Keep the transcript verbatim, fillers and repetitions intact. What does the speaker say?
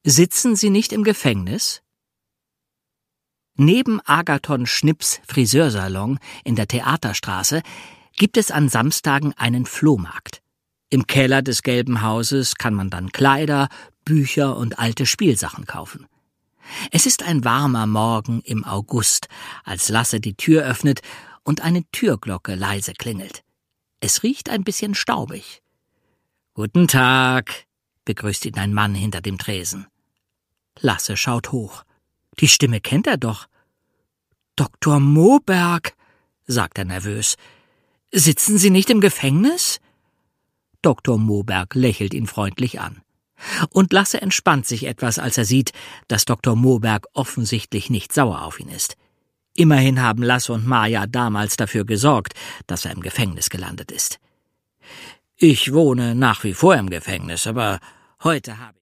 Sitzen Sie nicht im Gefängnis? Neben Agathon Schnipps Friseursalon in der Theaterstraße gibt es an Samstagen einen Flohmarkt. Im Keller des Gelben Hauses kann man dann Kleider, Bücher und alte Spielsachen kaufen. Es ist ein warmer Morgen im August, als Lasse die Tür öffnet und eine Türglocke leise klingelt. Es riecht ein bisschen staubig. »Guten Tag«, begrüßt ihn ein Mann hinter dem Tresen. Lasse schaut hoch. Die Stimme kennt er doch. »Doktor Moberg«, sagt er nervös. »Sitzen Sie nicht im Gefängnis?« Doktor Moberg lächelt ihn freundlich an. Und Lasse entspannt sich etwas, als er sieht, dass Doktor Moberg offensichtlich nicht sauer auf ihn ist. Immerhin haben Lasse und Maja damals dafür gesorgt, dass er im Gefängnis gelandet ist. »Ich wohne nach wie vor im Gefängnis, aber heute habe ich